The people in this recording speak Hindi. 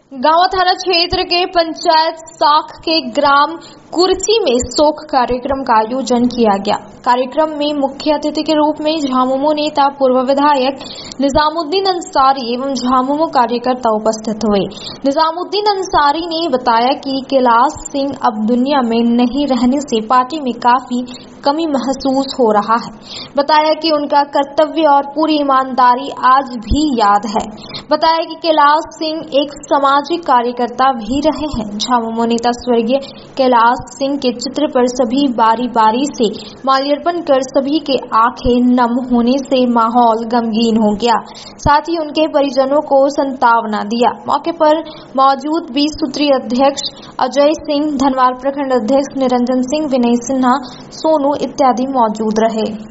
गांव थाना क्षेत्र के पंचायत साख के ग्राम कुर्ची में शोक कार्यक्रम का आयोजन किया गया। कार्यक्रम में मुख्य अतिथि के रूप में झामुमो नेता पूर्व विधायक निजामुद्दीन अंसारी एवं झामुमो कार्यकर्ता उपस्थित हुए। निजामुद्दीन अंसारी ने बताया कि कैलाश सिंह अब दुनिया में नहीं रहने से पार्टी में काफी कमी महसूस हो रहा है। बताया कि उनका कर्तव्य और पूरी ईमानदारी आज भी याद है। बताया कि कैलाश सिंह एक सामाजिक कार्यकर्ता भी रहे हैं। झामुमो नेता स्वर्गीय कैलाश सिंह के चित्र पर सभी बारी बारी से माल्यार्पण कर सभी के आंखें नम होने से माहौल गमगीन हो गया। साथ ही उनके परिजनों को सांत्वना दिया। मौके पर मौजूद 20 सूत्रीय अध्यक्ष अजय सिंह, धनवार प्रखंड अध्यक्ष निरंजन सिंह, विनय सिन्हा, सोनू इत्यादि मौजूद रहे।